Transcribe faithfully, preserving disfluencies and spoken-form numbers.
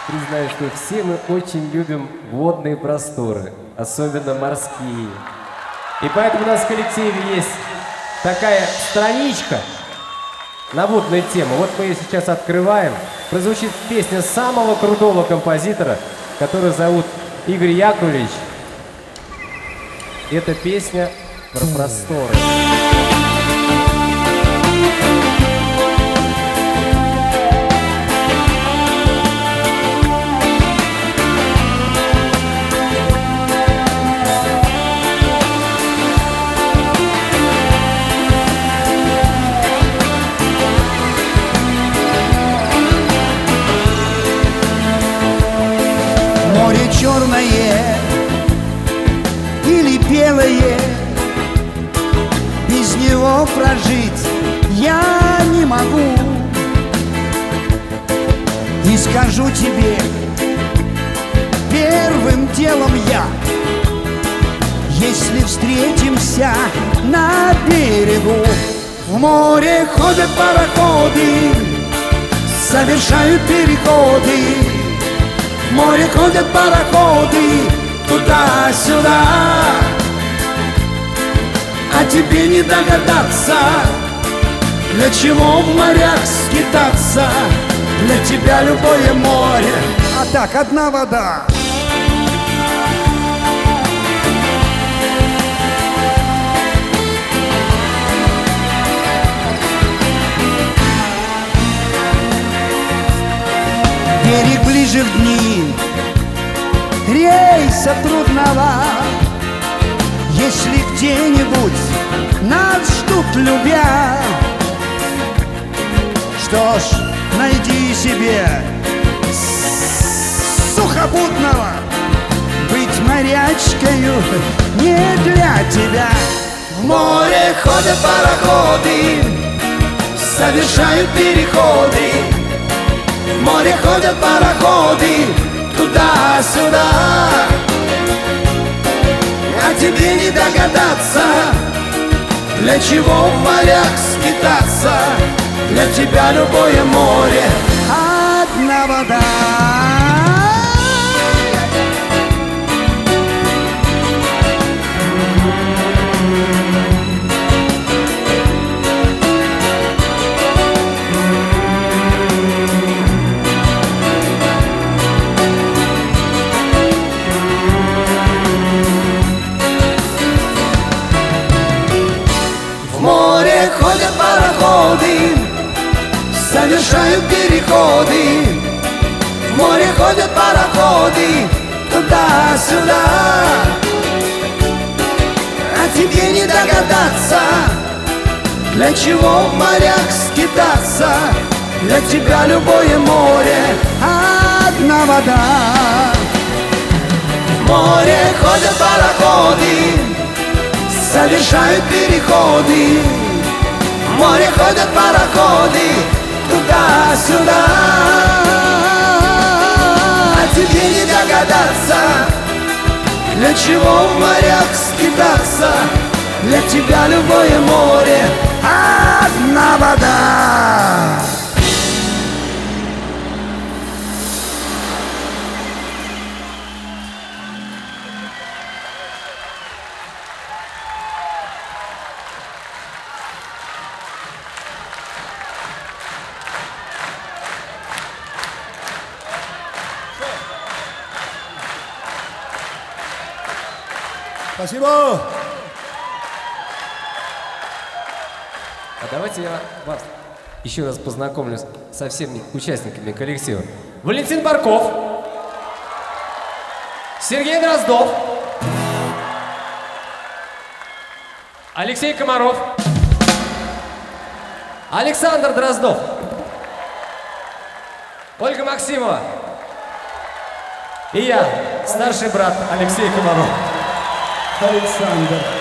признаюсь, что все мы очень любим водные просторы, особенно морские. И поэтому у нас в коллективе есть такая страничка на водную тему. Вот мы ее сейчас открываем. Прозвучит песня самого крутого композитора, который зовут Игорь Яковлевич. Эта песня про просторы. Море черное или белое, без него прожить я не могу. И скажу тебе, первым делом я, если встретимся на берегу. В море ходят пароходы, совершают переходы. В море ходят пароходы туда-сюда, а тебе не догадаться, для чего в морях скитаться. Для тебя любое море, а так одна вода. Берег ближе в дни рейса трудного. Если где-нибудь нас ждут любя, что ж, найди себе сухопутного. Быть морячкою не для тебя. В море ходят пароходы, совершают переходы. В море ходят пароходы туда-сюда, а тебе не догадаться, для чего в морях скитаться. Для тебя любое море одна вода. В море ходят пароходы, совершают переходы. В море ходят пароходы туда-сюда, а тебе не догадаться, для чего в морях скитаться. Для тебя любое море одна вода. В море ходят пароходы, совершают переходы. В море ходят пароходы туда-сюда, а тебе не догадаться, для чего в морях скитаться. Для тебя любое море одна вода. Спасибо! А давайте я вас еще раз познакомлю со всеми участниками коллектива. Валентин Барков, Сергей Дроздов, Алексей Комаров, Александр Дроздов, Ольга Максимова и я, старший брат Алексей Комаров. Александр.